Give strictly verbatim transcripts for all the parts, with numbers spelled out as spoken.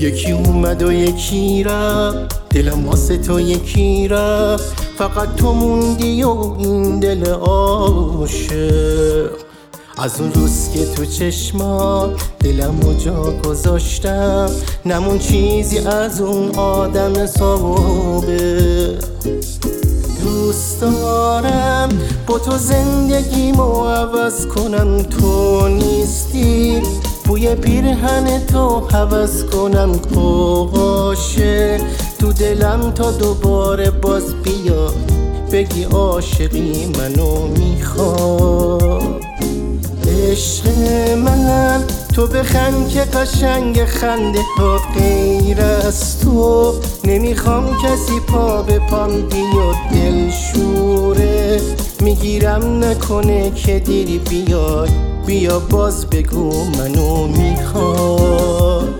یکی اومد و یکی رفت، دلم واسه تو یکی رفت، فقط تو موندی و این دل عاشق. از اون روز که تو چشمات دلم رو جا گذاشتم، نمون چیزی از اون آدم سابق. دوست دارم با تو زندگیمو عوض کنم، تو نیستی بوی پیرهن تو حوض کنم قاشه تو دلم تا دوباره باز بیا بگی عاشقی منو میخواد. عشق من تو بخند که قشنگ خنده ها غیر از تو نمیخوام کسی پا به پام بیاد دلشوره میگیرم نکنه که دیری بیاد بیا باز بگو منو میخواد.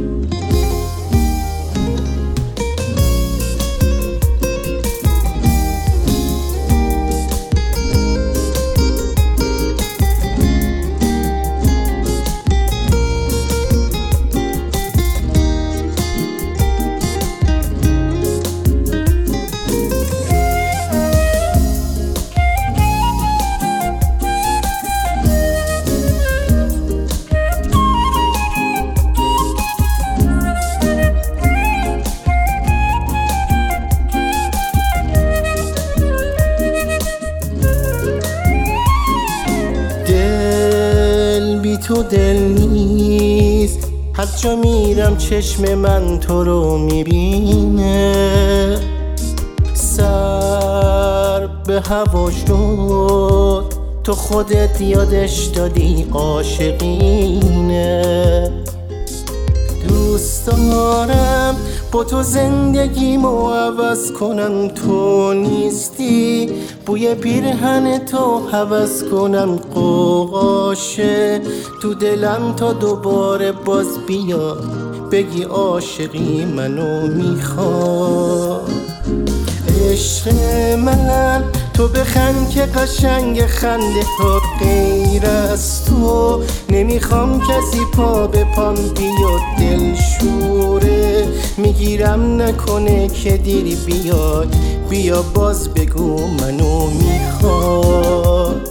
تو دل نیست هر جا میرم چشم من تو رو میبینه، سر به هوا شد تو خودت یادش دادی عاشقینه. دوست دارم با تو زندگیمو عوض کنم، تو نیستی بوی پیرهن تو حوض کنم قاشه تو دلم تا دوباره باز بیا بگی عاشقی منو میخواد. عشق من تو بخند که قشنگ خنده ها غیر از تو نمیخوام کسی پا به پام بیاد دلشوره میگیرم نکنه که دیری بیاد بیا باز بگو منو میخواد.